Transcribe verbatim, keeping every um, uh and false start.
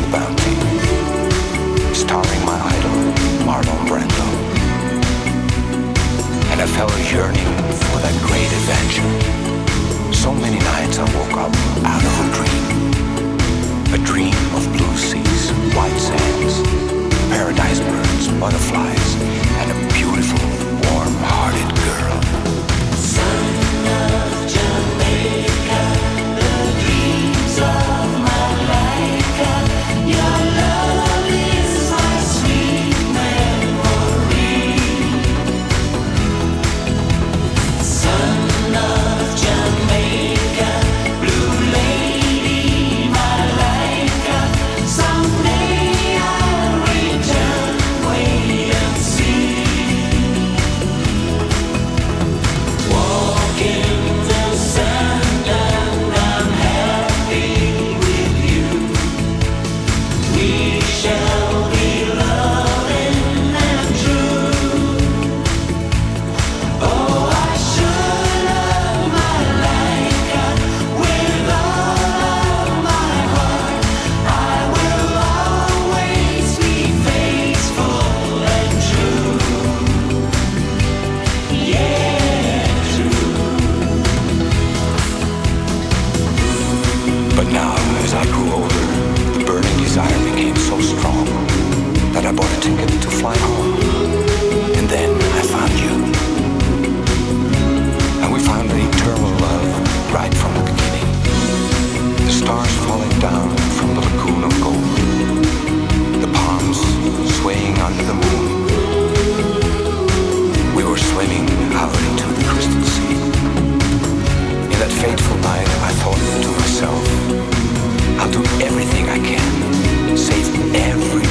Bounty, starring my idol, Marlon Brando. And I felt a yearning for that great adventure. So many nights I woke up out of a dream. A dream of blue seas, white sands, paradise birds, butterflies, and a beautiful, warm-hearted girl. Son of Jamaica, the dreams of Malaika, your love is my sweet memory. Son of Jamaica, blue lady Malaika, someday I'll return, wait and see. Walk in the sand and I'm happy with you. We shall be loving and true. Oh, I should love Malaika with all of my heart. I will always be faithful and true. Yeah, true. But now, as I grew older, the burning desire became so strong that I bought a ticket to fly home. And then I found you. And we found an eternal love right from the beginning. The stars falling down from the lagoon of gold. The palms swaying under the moon. We were swimming out into the crystal sea. In that fateful night, I thought to myself, I'll do everything I can, save every